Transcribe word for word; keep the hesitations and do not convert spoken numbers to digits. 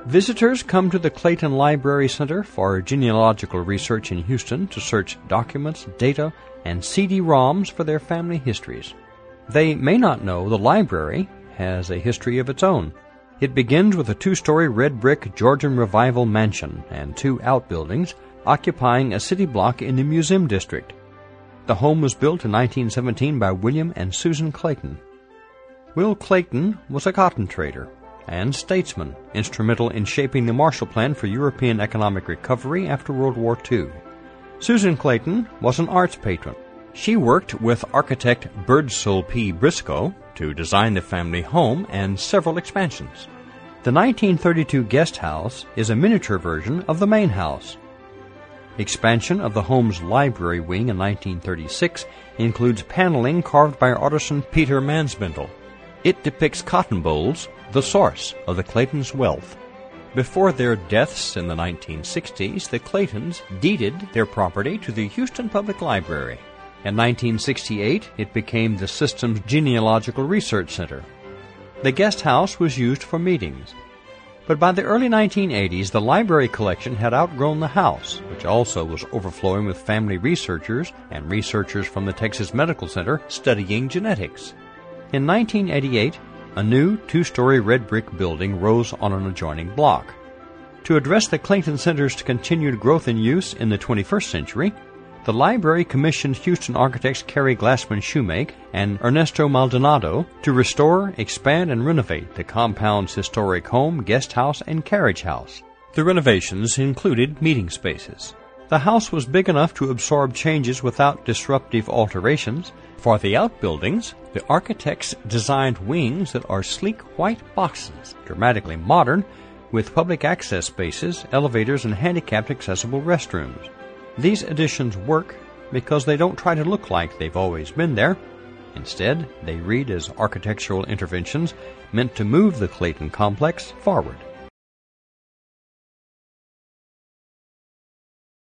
Visitors come to the Clayton Library Center for genealogical research in Houston to search documents, data, and C D ROMs for their family histories. They may not know the library has a history of its own. It begins with a two-story red brick Georgian Revival mansion and two outbuildings occupying a city block in the Museum District. The home was built in nineteen seventeen by William and Susan Clayton. Will Clayton was a cotton trader and statesman, instrumental in shaping the Marshall Plan for European economic recovery after World War Two. Susan Clayton was an arts patron. She worked with architect Birdsall P. Briscoe to design the family home and several expansions. The nineteen thirty-two guest house is a miniature version of the main house. Expansion of the home's library wing in nineteen thirty-six includes paneling carved by artisan Peter Mansbindle. It depicts cotton bolls, the source of the Claytons' wealth. Before their deaths in the nineteen sixties, the Claytons deeded their property to the Houston Public Library. In nineteen sixty-eight, it became the system's genealogical research center. The guest house was used for meetings. But by the early nineteen eighties, the library collection had outgrown the house, which also was overflowing with family researchers and researchers from the Texas Medical Center studying genetics. In nineteen eighty-eight, a new two-story red brick building rose on an adjoining block. To address the Clayton Center's continued growth and use in the twenty-first century, the library commissioned Houston architects Cary Glassman Shoemake and Ernesto Maldonado to restore, expand, and renovate the compound's historic home, guest house, and carriage house. The renovations included meeting spaces. The house was big enough to absorb changes without disruptive alterations. For the outbuildings, the architects designed wings that are sleek white boxes, dramatically modern, with public access spaces, elevators, and handicapped accessible restrooms. These additions work because they don't try to look like they've always been there. Instead, they read as architectural interventions meant to move the Clayton complex forward.